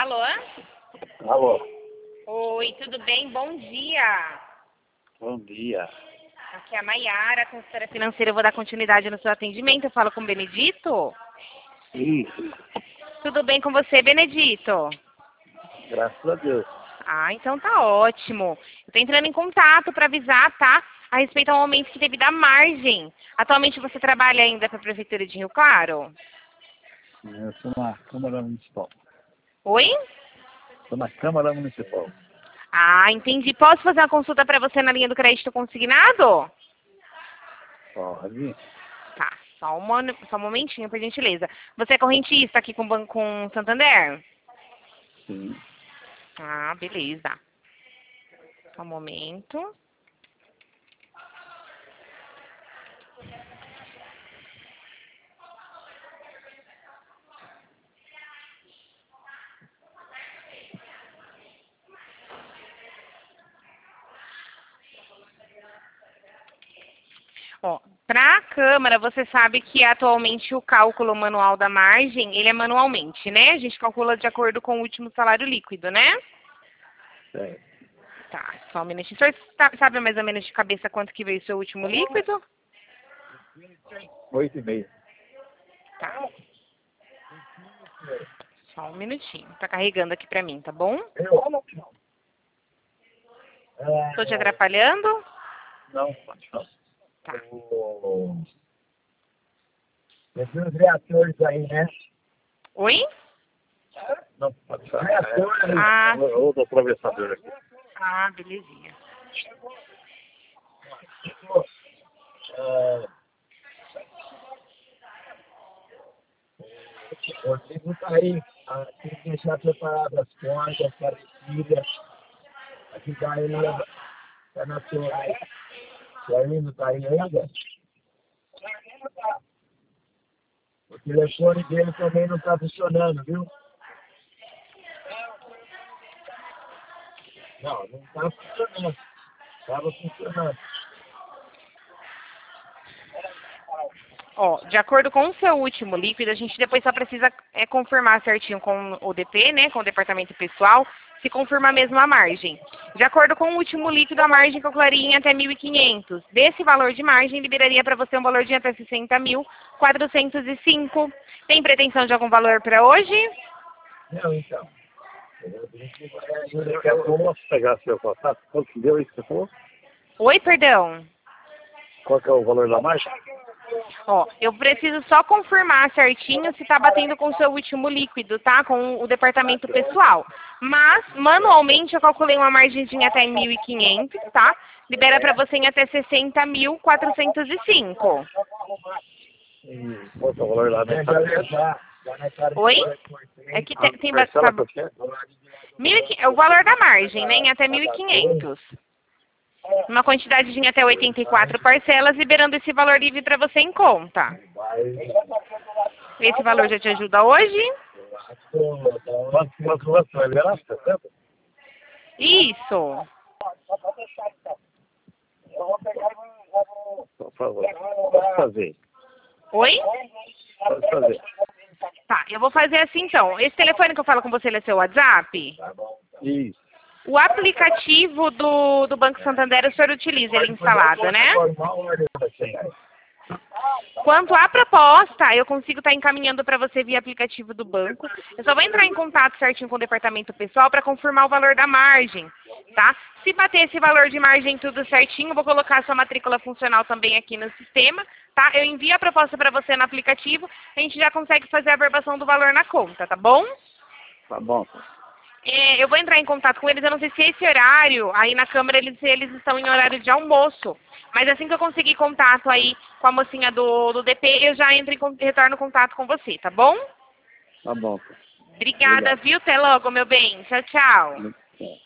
Alô? Alô, Oi, tudo bem? Bom dia. bom dia. Aqui é a Maiara, consultora financeira. Eu vou dar continuidade no seu atendimento. Eu falo com o Benedito. Isso, Tudo bem com você, Benedito? graças a Deus. Ah, então tá ótimo. Eu tô entrando em contato para avisar, tá? A respeito ao aumento que teve da margem. Atualmente você trabalha ainda para a Prefeitura de Rio Claro? Eu sou na Câmara Municipal. Oi? Estou na Câmara Municipal. Ah, entendi. Posso fazer uma consulta para você na linha do crédito consignado? Pode? Tá, só um momentinho, por gentileza. Você é correntista aqui com o Banco Santander? Sim. Ah, beleza. Só um momento. Ó, para a Câmara, você sabe que atualmente o cálculo manual da margem, ele é manualmente, né? A gente calcula de acordo com o último salário líquido, né? É. Tá, só um minutinho. O senhor sabe mais ou menos de cabeça quanto que veio o seu último líquido? 8h30. Tá. Só um minutinho. Tá carregando aqui pra mim, tá bom? Tô te atrapalhando? Não, pode falar. Tá. Tem os reatores aí, né? Oi? Não, pode falar. Reatores. Ah, Ou do atravessador aqui. Ah, belezinha. O Rodrigo tá aí. Tem que deixar preparadas as contas, parecidas. Aqui tá ele, tá na sua. O Arlindo tá aí ainda? O telefone dele também não tá funcionando, viu? Não tá funcionando. Tava funcionando. Ó, de acordo com o seu último líquido, a gente depois só precisa confirmar certinho com o DP, né, com o departamento pessoal, se confirma mesmo a margem. De acordo com o último líquido, a margem calcularia em até 1.500. Desse valor de margem, liberaria para você um valor de até 60.405. Tem pretensão de algum valor para hoje? Não, então. Eu posso pegar seu contato? Quanto que deu isso que você falou? Oi, perdão. Qual que é o valor da margem? Ó, eu preciso só confirmar certinho se está batendo com o seu último líquido, tá? Com o departamento pessoal. Mas, manualmente, eu calculei uma margenzinha até em 1.500, tá? Libera para você em até 60.405. E qual que é o valor lá, né? Oi? É que tem Parcela quanto que é? o valor da margem, né? Em até 1.500. Uma quantidade de em até 84 parcelas, liberando esse valor livre para você em conta. Esse valor já te ajuda hoje? Quanto vai liberar? 60? Isso. Por favor. Pode fazer. Oi? Pode fazer. Tá, eu vou fazer assim então. Esse telefone que eu falo com você, ele é seu WhatsApp? Isso. O aplicativo do Banco Santander, o senhor utiliza ele instalado, né? Quanto à proposta, eu consigo estar encaminhando para você via aplicativo do banco. Eu só vou entrar em contato certinho com o departamento pessoal para confirmar o valor da margem, tá? Se bater esse valor de margem tudo certinho, eu vou colocar a sua matrícula funcional também aqui no sistema, tá? Eu envio a proposta para você no aplicativo, a gente já consegue fazer a averbação do valor na conta, tá bom? Tá bom. Eu vou entrar em contato com eles, eu não sei se esse horário, aí na Câmara eles estão em horário de almoço. Mas assim que eu conseguir contato aí com a mocinha do DP, eu já retorno contato com você, tá bom? Tá bom. Obrigada, Obrigado. viu? Até logo, meu bem. Tchau, tchau.